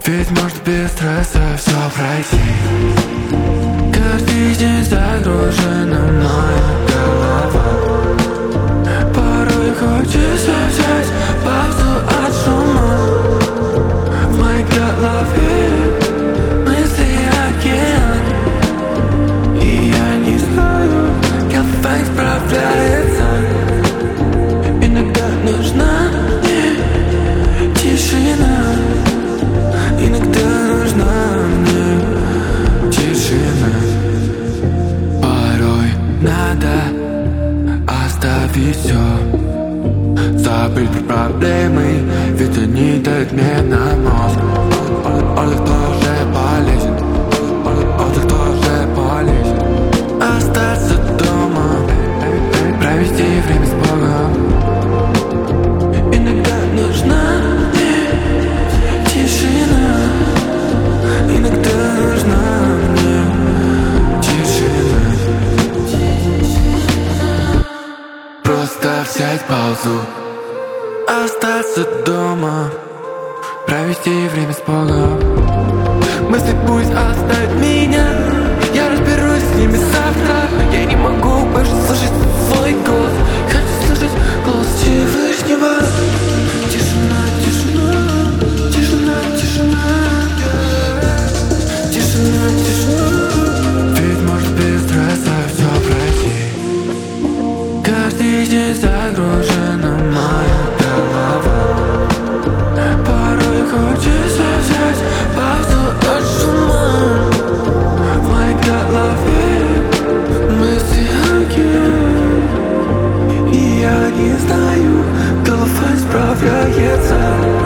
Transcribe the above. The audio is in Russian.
Ведь может без стресса все пройти. Каждый день загружена моя голова. Порой хочется взять паузу от шума. В моей голове мысли океан, и я не знаю, как справляется. Иногда нужна мне тишина. Иногда нужна мне тишина. Порой надо оставить все, забыть про проблемы, ведь они дают мне на мозг. Отдых тоже полезен, отдых тоже полезен. Остаться дома, провести время с Богом. Иногда нужна мне тишина. Иногда нужна мне тишина. Просто взять паузу, остаться дома, провести время с Богом. Мысли пусть оставят меня, я разберусь с ними завтра. Я не могу больше слышать свой голос, хочу слышать голос Всевышнего. Тишина, тишина, тишина, тишина. Тишина, тишина. Ведь может без стресса все пройти. Каждый день загружена моя голова. Порой хочется взять паузу от шума. В моей голове мысли океан, и я не знаю, голова справляется.